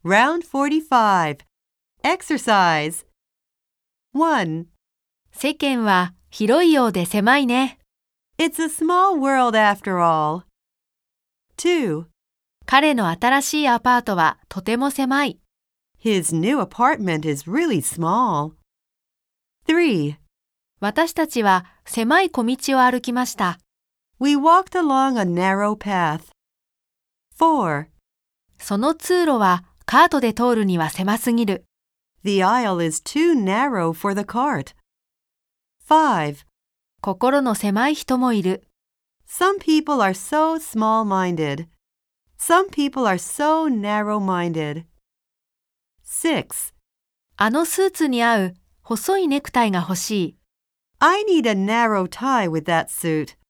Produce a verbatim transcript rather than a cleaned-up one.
Round forty-five. Exercise. one. 世間は広いようで狭いね。 It's a small world after all. two. 彼の新しいアパートはとても狭い。 His new apartment is really small. three. 私たちは狭い小道を歩きました。 We walked along a narrow path. four. その通路はカートで通るには狭すぎる。 The aisle is too narrow for the cart. five. 心の狭い人もいる。 Some people are so small-minded. Some people are so narrow-minded. six. あのスーツに合う細いネクタイが欲しい。 I need a narrow tie with that suit.